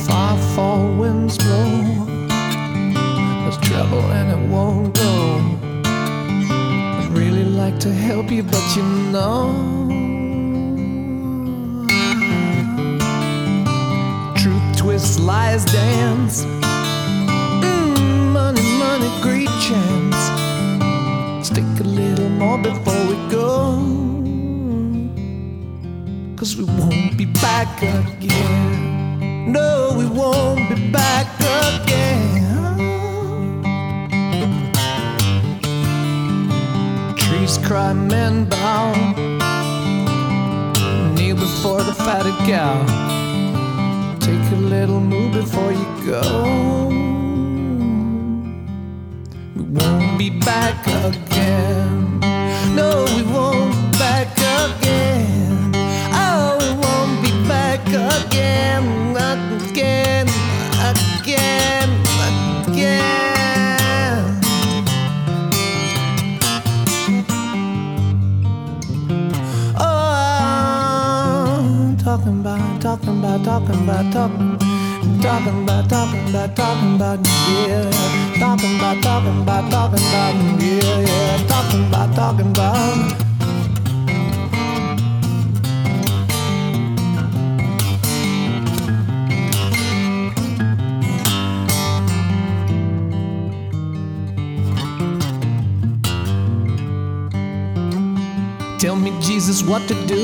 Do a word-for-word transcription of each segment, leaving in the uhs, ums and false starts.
Far fall winds blow, there's trouble and it won't go. I'd really like to help you, but you know, truth twists, lies dance. Mm, money, money, greed, chance. Let's take a little more before we go, 'cause we won't be back again. No, we won't be back again. Trees cry, men bow, kneel before the fatted cow. Take a little move before you go. We won't be back again. No, we won't be back again. Oh, we won't be back again. Again, again, again. Oh, I'm talking about, talking about, talking about, talking, talking about, talking about, talking about, yeah. Talking about, talking about, talking about, yeah, yeah. Talking about, talking about. Tell me, Jesus, what to do.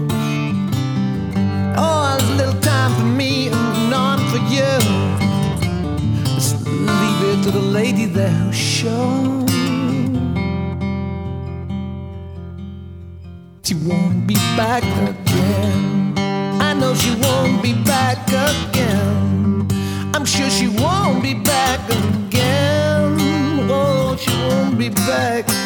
Oh, there's a little time for me and none for you. Just leave it to the lady there who's sure she won't be back again. I know she won't be back again. I'm sure she won't be back again. Oh, she won't be back